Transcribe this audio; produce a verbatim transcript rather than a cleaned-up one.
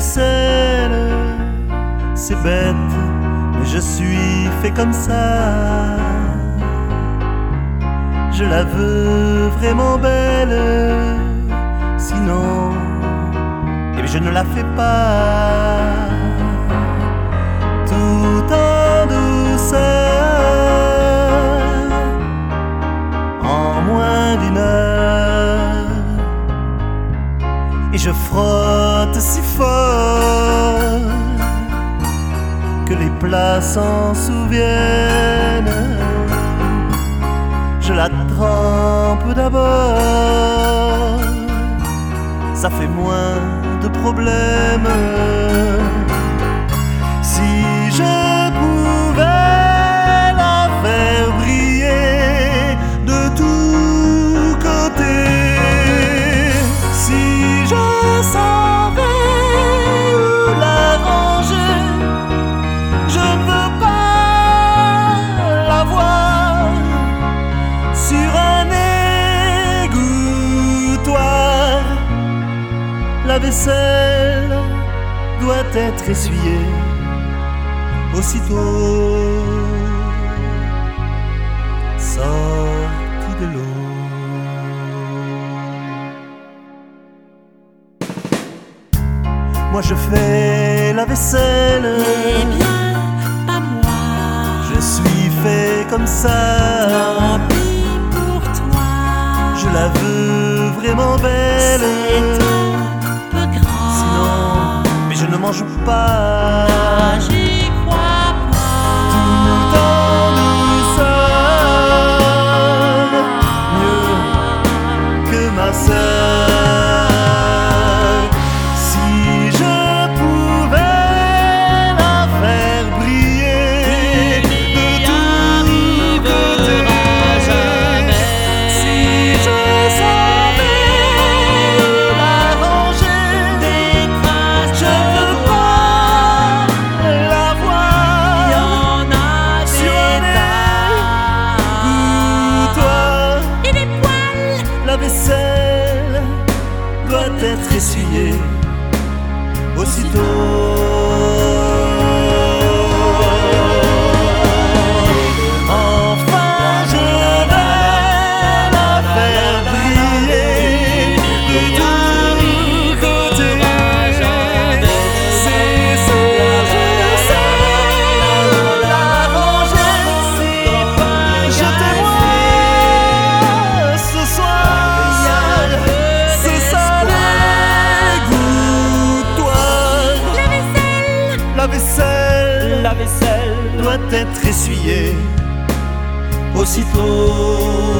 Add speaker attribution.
Speaker 1: vaisselle. C'est bête, mais je suis fait comme ça. Je la veux vraiment belle, sinon, eh bien je ne la fais pas. Tout en douceur, en moins d'une heure, et je frotte si fort que les plats s'en souviennent. Je la trempe d'abord, ça fait moins de problèmes. Si je pouvais la faire briller de tous côtés, si je savais où la ranger, je ne veux pas la voir sur un égouttoir. La vaisselle doit être essuyée aussitôt sortie de l'eau. Moi je fais la vaisselle,
Speaker 2: Eh bien, pas moi.
Speaker 1: je suis fait comme ça.
Speaker 2: Tant pis pour toi.
Speaker 1: Je la veux vraiment belle,
Speaker 2: C'est un peu grand.
Speaker 1: sinon, mais je ne mange pas.
Speaker 2: Ah, j'y crois pas.
Speaker 1: Tout en douceur, mieux que ma sœur. Si je pouvais la faire briller de tous côtés, si je savais où la ranger,
Speaker 2: Des traces
Speaker 1: je
Speaker 2: de
Speaker 1: veux
Speaker 2: toi.
Speaker 1: pas la
Speaker 2: Y
Speaker 1: voir
Speaker 2: en a
Speaker 1: sur
Speaker 2: des
Speaker 1: un égouttoir.
Speaker 2: tas. Et des poils.
Speaker 1: La vaisselle doit être essuyée aussitôt. Enfin je vais la faire briller de tous côtés. C'est ça, je sais la ranger. Je témoigne ce soir, c'est ça l'égouttoir.
Speaker 2: La vaisselle.
Speaker 1: La vaisselle,
Speaker 2: La vaisselle.
Speaker 1: doit être essuyée aussitôt.